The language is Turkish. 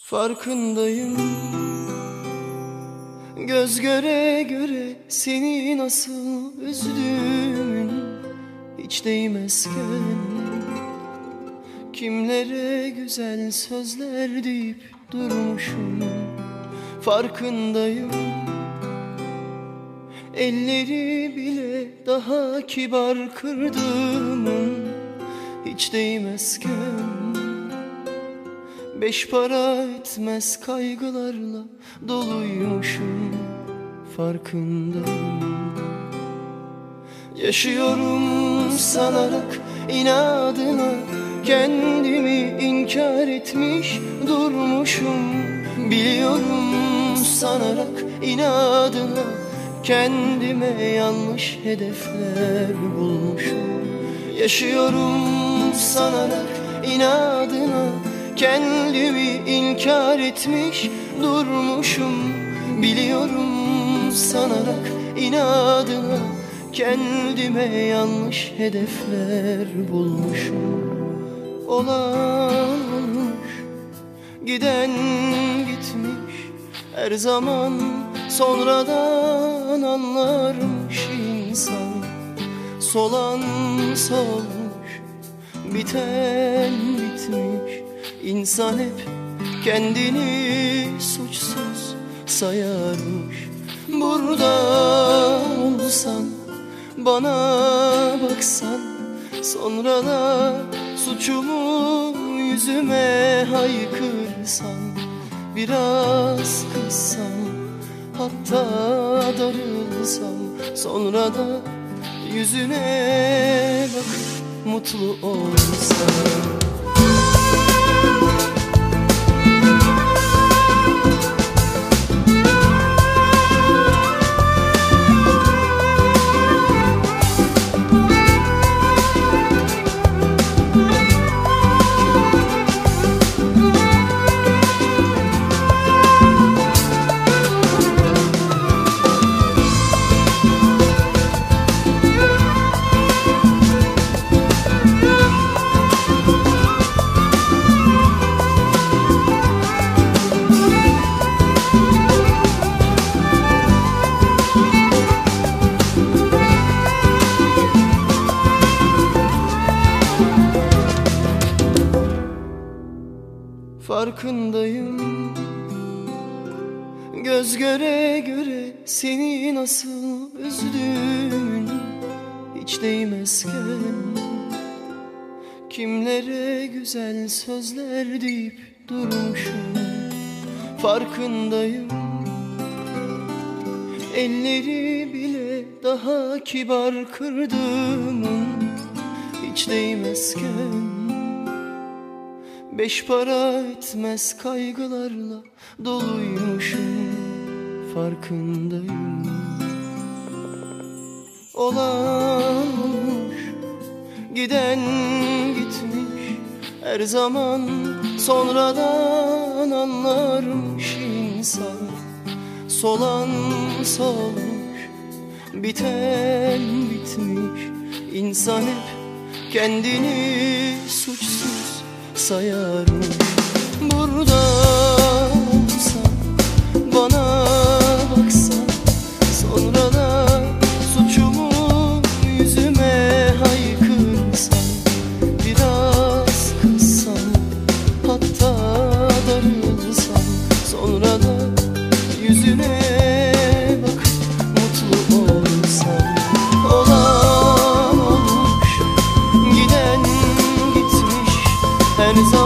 Farkındayım, göz göre göre seni nasıl üzdüğümün hiç değmezken kimlere güzel sözler deyip durmuşum. Farkındayım, elleri bile daha kibar kırdığımın hiç değmezken beş para etmez kaygılarla doluymuşum. Farkındayım, yaşıyorum sanarak inadına kendimi inkar etmiş durmuşum. Biliyorum sanarak inadına kendime yanlış hedefler bulmuşum. Yaşıyorum sanarak inadına kendimi inkar etmiş durmuşum. Biliyorum sanarak inadına kendime yanlış hedefler bulmuşum. Olan olmuş, giden gitmiş, her zaman sonradan anlarmış insan. Solan solmuş, biten bitmiş, İnsan hep kendini suçsuz sayarmış. Burada olsan, bana baksan, sonra da suçumu yüzüme haykırsan, biraz kızsam, hatta darılsam, sonra da yüzüne bakıp mutlu olsam. Farkındayım, göz göre göre seni nasıl üzdüğümün hiç değmezken kimlere güzel sözler deyip durmuşum. Farkındayım, elleri bile daha kibar kırdığımın hiç değmezken beş para etmez kaygılarla doluymuşum. Farkındayım, olan olmuş, giden gitmiş, her zaman sonradan anlarmış insan. Solan solmuş, biten bitmiş, İnsan hep kendini suçsuz sayarmış. Burada olsan, bana baksan, sonra da suçumu yüzüme haykırsan, biraz kızsan, hatta darılsan, sonra da yüzüne bakıp mutlu olsan. Olan olmuş, giden gitmiş, her zaman